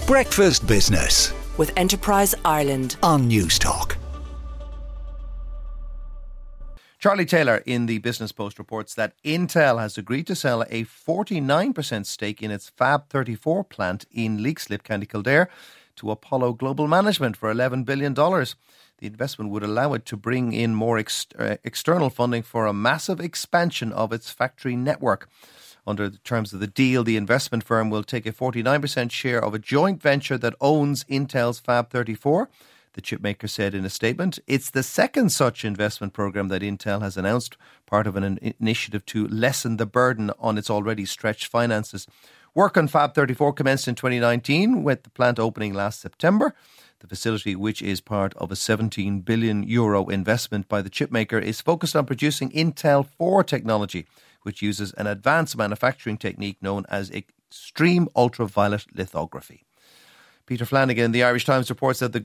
Breakfast Business with Enterprise Ireland on Newstalk. Charlie Taylor in the Business Post reports that Intel has agreed to sell a 49% stake in its Fab 34 plant in Leixlip, County Kildare, to Apollo Global Management for $11 billion. The investment would allow it to bring in more external funding for a massive expansion of its factory network. Under the terms of the deal, the investment firm will take a 49% share of a joint venture that owns Intel's Fab 34. The chipmaker said in a statement, it's the second such investment program that Intel has announced, part of an initiative to lessen the burden on its already stretched finances. Work on Fab 34 commenced in 2019, with the plant opening last September. The facility, which is part of a €17 billion investment by the chipmaker, is focused on producing Intel 4 technology, which uses an advanced manufacturing technique known as extreme ultraviolet lithography. Peter Flanagan, the Irish Times, reports that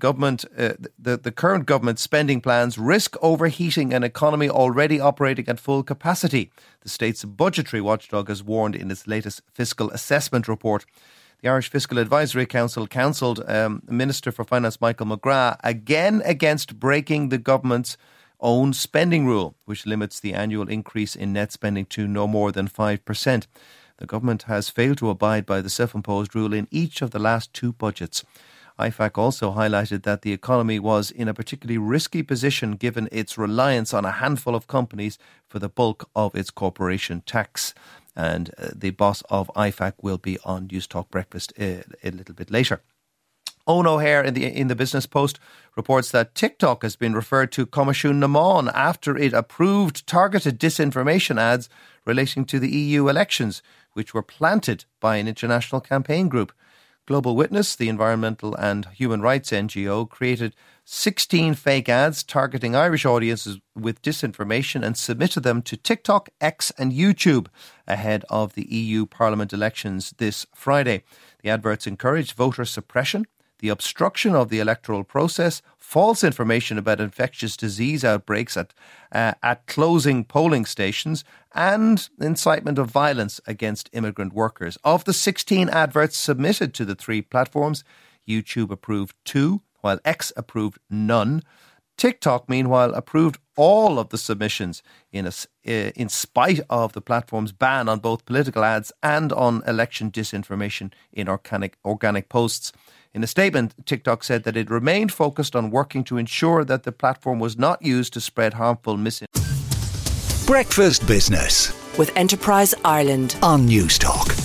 the current government spending plans risk overheating an economy already operating at full capacity. The state's budgetary watchdog has warned in its latest fiscal assessment report. The Irish Fiscal Advisory Council counselled Minister for Finance Michael McGrath again against breaking the government's own spending rule, which limits the annual increase in net spending to no more than 5%. The government has failed to abide by the self-imposed rule in each of the last two budgets. IFAC also highlighted that the economy was in a particularly risky position given its reliance on a handful of companies for the bulk of its corporation tax. And the boss of IFAC will be on Newstalk Breakfast a little bit later. Owen O'Hare in the Business Post reports that TikTok has been referred to Comisiún na Meán after it approved targeted disinformation ads relating to the EU elections, which were planted by an international campaign group. Global Witness, the environmental and human rights NGO, created 16 fake ads targeting Irish audiences with disinformation and submitted them to TikTok, X and YouTube ahead of the EU Parliament elections this Friday. The adverts encouraged voter suppression, the obstruction of the electoral process, false information about infectious disease outbreaks at closing polling stations, and incitement of violence against immigrant workers. Of the 16 adverts submitted to the three platforms, YouTube approved 2, while X approved none. TikTok, meanwhile, approved all of the submissions in spite of the platform's ban on both political ads and on election disinformation in organic posts. In a statement, TikTok said that it remained focused on working to ensure that the platform was not used to spread harmful misinformation. Breakfast Business with Enterprise Ireland on Newstalk.